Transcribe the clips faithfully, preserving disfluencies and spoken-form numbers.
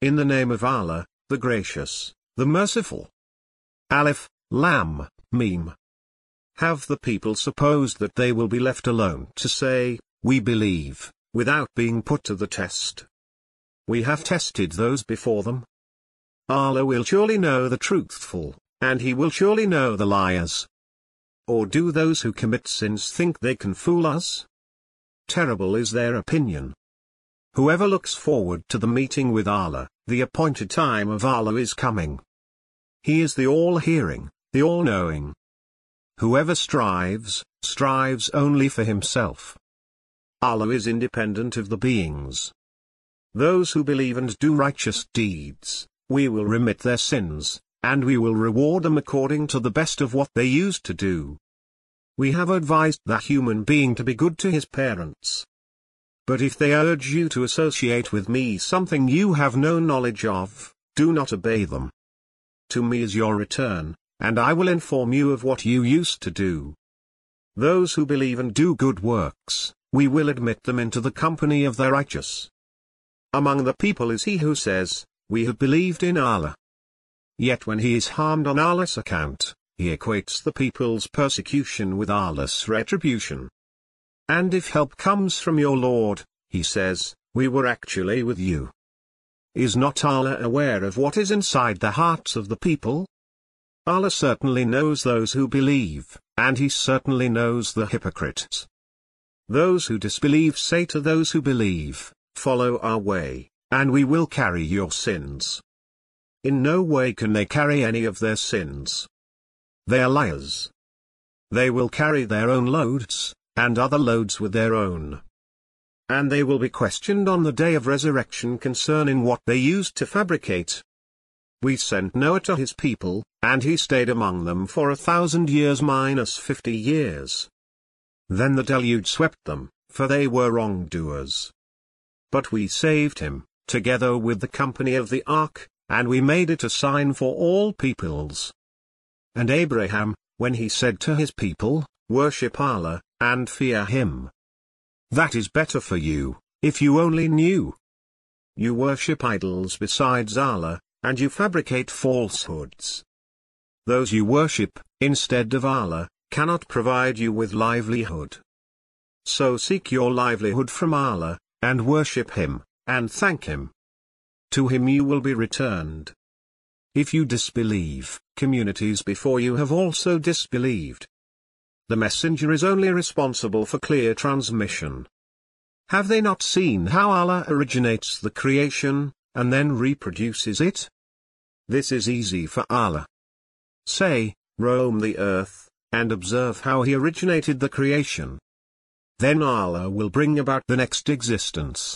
in the name of Allah, the Gracious, the Merciful. Alif, Lam, Mim. Have the people supposed that they will be left alone to say, we believe, without being put to the test? We have tested those before them. Allah will surely know the truthful, and He will surely know the liars. Or do those who commit sins think they can fool us? Terrible is their opinion. Whoever looks forward to the meeting with Allah, the appointed time of Allah is coming. He is the all-hearing, the all-knowing. Whoever strives, strives only for himself. Allah is independent of the beings. Those who believe and do righteous deeds, we will remit their sins, and we will reward them according to the best of what they used to do. We have advised the human being to be good to his parents. But if they urge you to associate with me something you have no knowledge of, do not obey them. To me is your return, and I will inform you of what you used to do. Those who believe and do good works, we will admit them into the company of the righteous. Among the people is he who says, we have believed in Allah. Yet when he is harmed on Allah's account, he equates the people's persecution with Allah's retribution. And if help comes from your Lord, he says, we were actually with you. Is not Allah aware of what is inside the hearts of the people? Allah certainly knows those who believe, and He certainly knows the hypocrites. Those who disbelieve say to those who believe, follow our way, and we will carry your sins. In no way can they carry any of their sins. They are liars. They will carry their own loads, and other loads with their own. And they will be questioned on the day of resurrection concerning what they used to fabricate. We sent Noah to his people, and he stayed among them for a thousand years minus fifty years. Then the deluge swept them, for they were wrongdoers. But we saved him, together with the company of the ark, and we made it a sign for all peoples. And Abraham, when he said to his people, worship Allah, and fear Him. That is better for you, if you only knew. You worship idols besides Allah, and you fabricate falsehoods. Those you worship, instead of Allah, cannot provide you with livelihood. So seek your livelihood from Allah, and worship Him, and thank Him. To Him you will be returned. If you disbelieve, communities before you have also disbelieved. The messenger is only responsible for clear transmission. Have they not seen how Allah originates the creation, and then reproduces it? This is easy for Allah. Say, roam the earth, and observe how He originated the creation. Then Allah will bring about the next existence.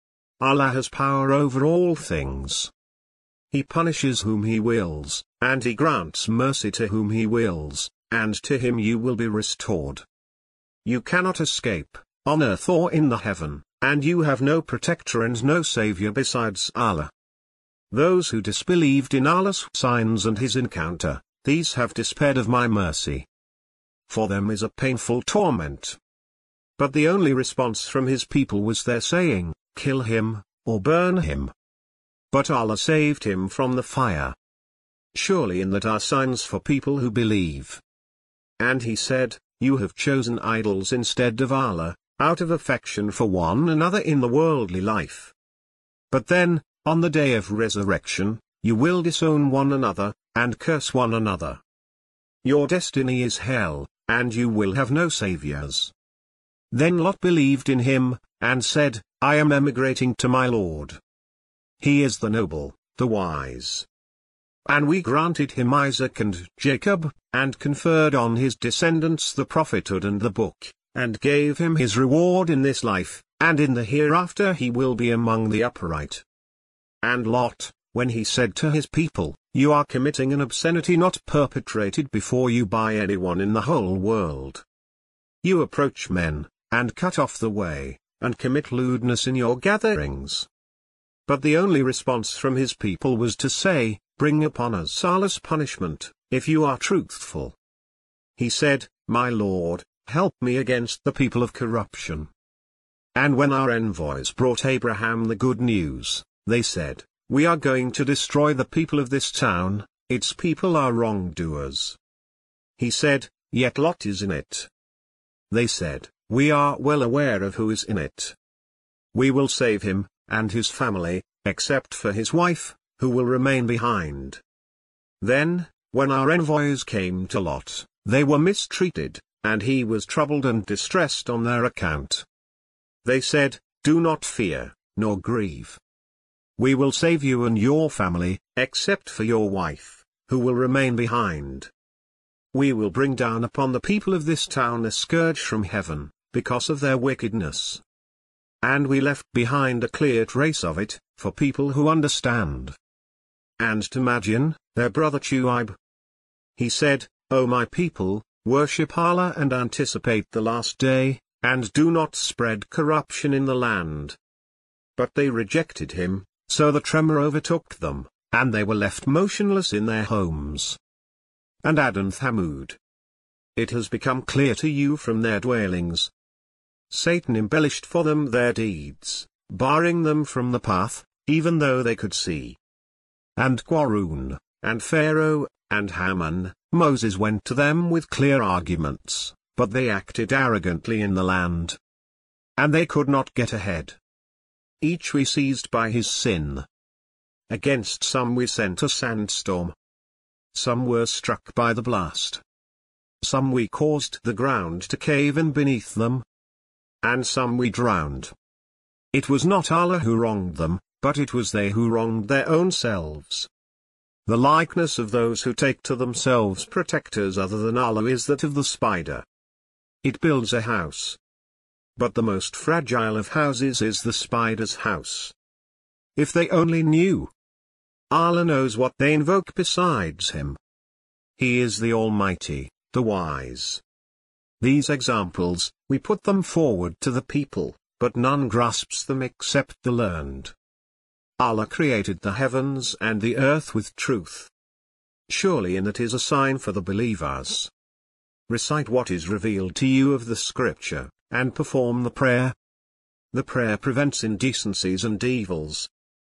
Allah has power over all things. He punishes whom He wills, and He grants mercy to whom He wills, and to Him you will be restored. You cannot escape, on earth or in the heaven, and you have no protector and no savior besides Allah. Those who disbelieved in Allah's signs and His encounter, these have despaired of my mercy. For them is a painful torment. But the only response from His people was their saying, kill him, or burn him. But Allah saved him from the fire. Surely in that are signs for people who believe. And He said, you have chosen idols instead of Allah, out of affection for one another in the worldly life. But then, on the day of resurrection, you will disown one another, and curse one another. Your destiny is hell, and you will have no saviors. Then Lot believed in Him, and said, I am emigrating to my Lord. He is the noble, the wise. And we granted him Isaac and Jacob, and conferred on his descendants the prophethood and the book, and gave him his reward in this life, and in the hereafter he will be among the upright. And Lot, when he said to his people, you are committing an obscenity not perpetrated before you by anyone in the whole world. You approach men, and cut off the way, and commit lewdness in your gatherings. But the only response from his people was to say, bring upon us Allah's punishment, if you are truthful. He said, my Lord, help me against the people of corruption. And when our envoys brought Abraham the good news, they said, we are going to destroy the people of this town, its people are wrongdoers. He said, yet Lot is in it. They said, we are well aware of who is in it. We will save him, and his family, except for his wife, who will remain behind. Then, when our envoys came to Lot, they were mistreated, and he was troubled and distressed on their account. They said, do not fear, nor grieve. We will save you and your family, except for your wife, who will remain behind. We will bring down upon the people of this town a scourge from heaven, because of their wickedness. And we left behind a clear trace of it, for people who understand. And to Madian, their brother Shuaib, he said, O my people, worship Allah and anticipate the last day, and do not spread corruption in the land. But they rejected him, so the tremor overtook them, and they were left motionless in their homes. And Ad and Thamud. It has become clear to you from their dwellings. Satan embellished for them their deeds, barring them from the path, even though they could see. And Qarun, and Pharaoh, and Haman, Moses went to them with clear arguments, but they acted arrogantly in the land. And they could not get ahead. Each we seized by his sin. Against some we sent a sandstorm. Some were struck by the blast. Some we caused the ground to cave in beneath them. And some we drowned. It was not Allah who wronged them, but it was they who wronged their own selves. The likeness of those who take to themselves protectors other than Allah is that of the spider. It builds a house. But the most fragile of houses is the spider's house. If they only knew. Allah knows what they invoke besides Him. He is the Almighty, the Wise. These examples, we put them forward to the people, but none grasps them except the learned. Allah created the heavens and the earth with truth. Surely in it is a sign for the believers. Recite what is revealed to you of the scripture, and perform the prayer. The prayer prevents indecencies and evils.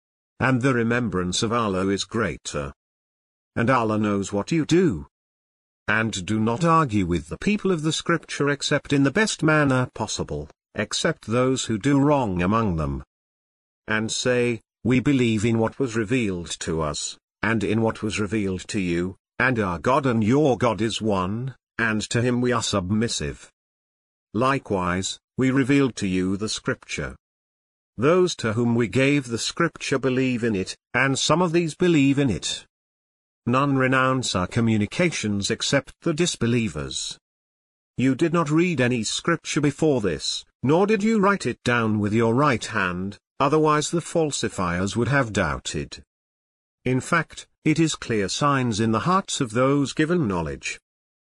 And the remembrance of Allah is greater. And Allah knows what you do. And do not argue with the people of the scripture except in the best manner possible, except those who do wrong among them. And say, we believe in what was revealed to us, and in what was revealed to you, and our God and your God is one, and to Him we are submissive. Likewise, we revealed to you the scripture. Those to whom we gave the scripture believe in it, and some of these believe in it. None renounce our communications except the disbelievers. You did not read any scripture before this, nor did you write it down with your right hand, otherwise the falsifiers would have doubted. In fact, it is clear signs in the hearts of those given knowledge.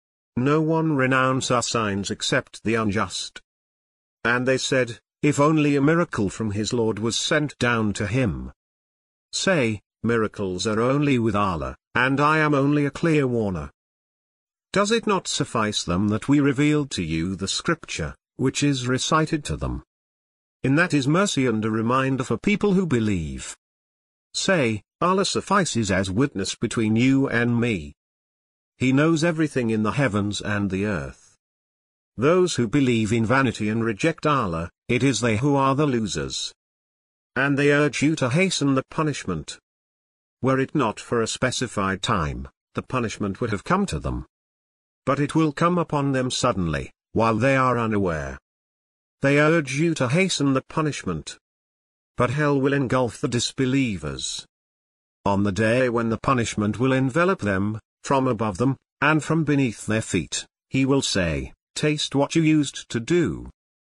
No one renounce our signs except the unjust. And they said, if only a miracle from his Lord was sent down to him. Say, miracles are only with Allah, and I am only a clear warner. Does it not suffice them that we revealed to you the scripture, which is recited to them? In that is mercy and a reminder for people who believe. Say, Allah suffices as witness between you and me. He knows everything in the heavens and the earth. Those who believe in vanity and reject Allah, it is they who are the losers. And they urge you to hasten the punishment. Were it not for a specified time, the punishment would have come to them. But it will come upon them suddenly, while they are unaware. They urge you to hasten the punishment. But hell will engulf the disbelievers. On the day when the punishment will envelop them, from above them, and from beneath their feet, He will say, taste what you used to do.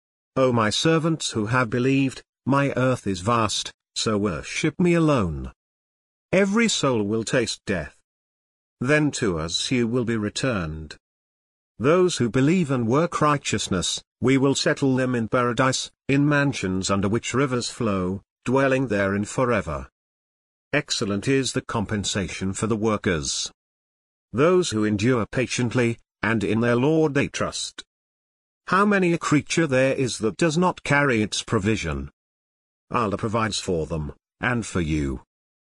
O my servants who have believed, my earth is vast, so worship me alone. Every soul will taste death. Then to us you will be returned. Those who believe and work righteousness, we will settle them in paradise, in mansions under which rivers flow, dwelling therein forever. Excellent is the compensation for the workers. Those who endure patiently, and in their Lord they trust. How many a creature there is that does not carry its provision? Allah provides for them, and for you.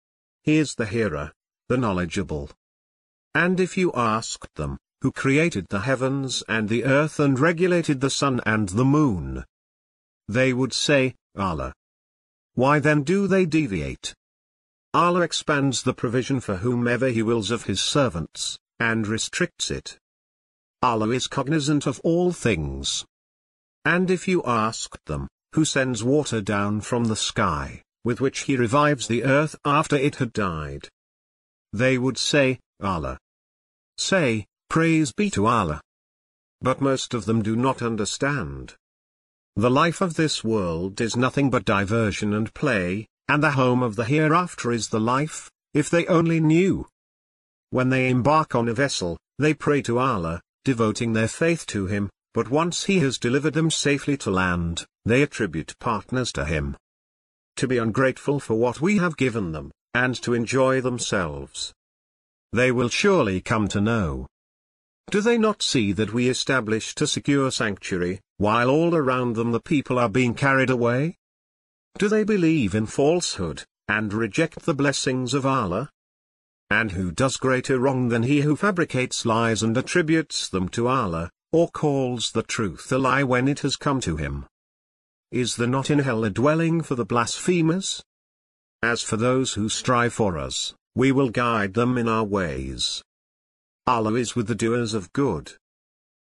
He is the hearer, the knowledgeable. And if you asked them, who created the heavens and the earth and regulated the sun and the moon? They would say, Allah. Why then do they deviate? Allah expands the provision for whomever He wills of His servants, and restricts it. Allah is cognizant of all things. And if you asked them, who sends water down from the sky, with which He revives the earth after it had died? They would say, Allah. Say, praise be to Allah. But most of them do not understand. The life of this world is nothing but diversion and play, and the home of the hereafter is the life, if they only knew. When they embark on a vessel, they pray to Allah, devoting their faith to Him, but once He has delivered them safely to land, they attribute partners to Him. To be ungrateful for what we have given them, and to enjoy themselves. They will surely come to know. Do they not see that we established a secure sanctuary, while all around them the people are being carried away? Do they believe in falsehood, and reject the blessings of Allah? And who does greater wrong than he who fabricates lies and attributes them to Allah, or calls the truth a lie when it has come to him? Is there not in hell a dwelling for the blasphemers? As for those who strive for us, we will guide them in our ways. Allah is with the doers of good.